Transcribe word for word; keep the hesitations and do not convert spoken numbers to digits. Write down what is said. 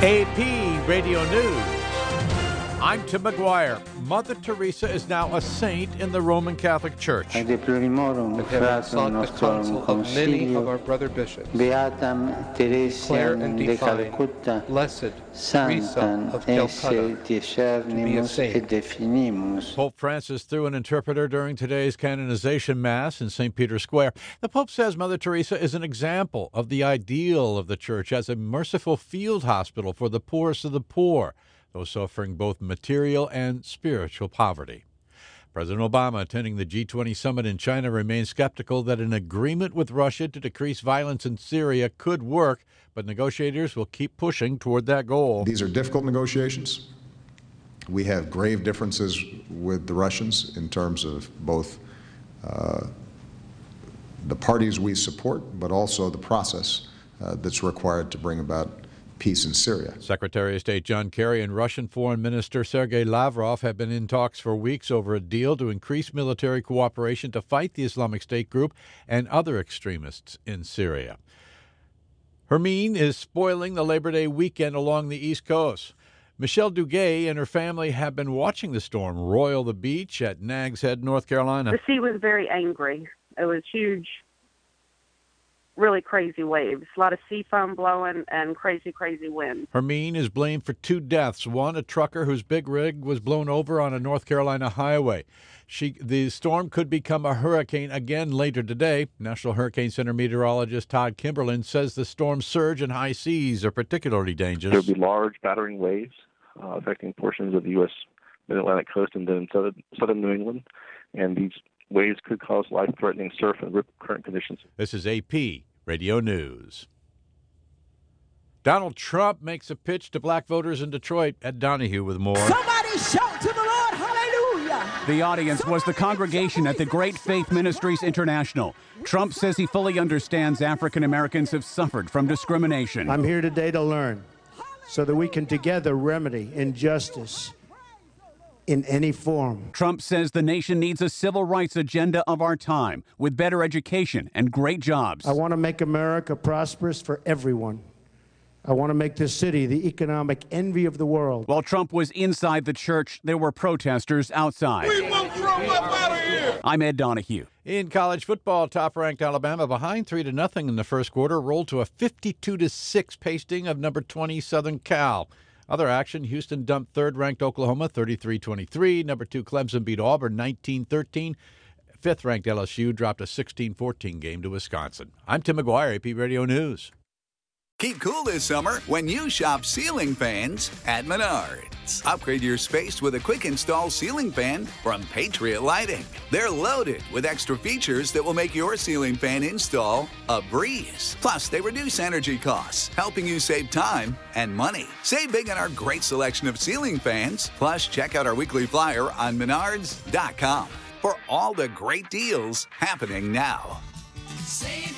A P Radio News. I'm Tim McGuire. Mother Teresa is now a saint in the Roman Catholic Church. And having sought the counsel of many of our brother bishops, declare and define Blessed Teresa of Calcutta to be a saint. Pope Francis threw an interpreter during today's canonization Mass in Saint Peter's Square. The Pope says Mother Teresa is an example of the ideal of the Church as a merciful field hospital for the poorest of the poor, those suffering both material and spiritual poverty. President Obama, attending the G twenty summit in China, remains skeptical that an agreement with Russia to decrease violence in Syria could work, but negotiators will keep pushing toward that goal. These are difficult negotiations. We have grave differences with the Russians in terms of both uh, the parties we support, but also the process uh, that's required to bring about peace in Syria. Secretary of State John Kerry and Russian Foreign Minister Sergei Lavrov have been in talks for weeks over a deal to increase military cooperation to fight the Islamic State group and other extremists in Syria. Hermine is spoiling the Labor Day weekend along the East Coast. Michelle Duguay and her family have been watching the storm roil the beach at Nags Head, North Carolina. The sea was very angry. It was huge, really crazy waves, a lot of sea foam blowing and crazy, crazy wind. Hermine is blamed for two deaths. One, a trucker whose big rig was blown over on a North Carolina highway. She, the storm could become a hurricane again later today. National Hurricane Center meteorologist Todd Kimberlin says the storm's surge and high seas are particularly dangerous. There will be large battering waves uh, affecting portions of the U S mid-Atlantic coast and then southern, southern New England, and these waves could cause life-threatening surf and rip current conditions. This is A P Radio News. Donald Trump makes a pitch to black voters in Detroit. Ed Donahue with more. Somebody shout to the Lord, hallelujah! The audience was the congregation at the Great Faith Ministries International. Trump says he fully understands African Americans have suffered from discrimination. I'm here today to learn so that we can together remedy injustice in any form. Trump says the nation needs a civil rights agenda of our time with better education and great jobs. I want to make America prosperous for everyone. I want to make this city the economic envy of the world. While Trump was inside the church, there were protesters outside. We want Trump up out of here! I'm Ed Donahue. In college football, top-ranked Alabama, behind three to nothing in the first quarter, rolled to a fifty-two to six pasting of number twenty Southern Cal. Other action, Houston dumped third-ranked Oklahoma thirty-three twenty-three. Number two Clemson beat Auburn nineteen thirteen. Fifth-ranked L S U dropped a sixteen fourteen game to Wisconsin. I'm Tim McGuire, A P Radio News. Keep cool this summer when you shop ceiling fans at Menards. Upgrade your space with a quick install ceiling fan from Patriot Lighting. They're loaded with extra features that will make your ceiling fan install a breeze. Plus, they reduce energy costs, helping you save time and money. Save big on our great selection of ceiling fans. Plus, check out our weekly flyer on menards dot com for all the great deals happening now. Save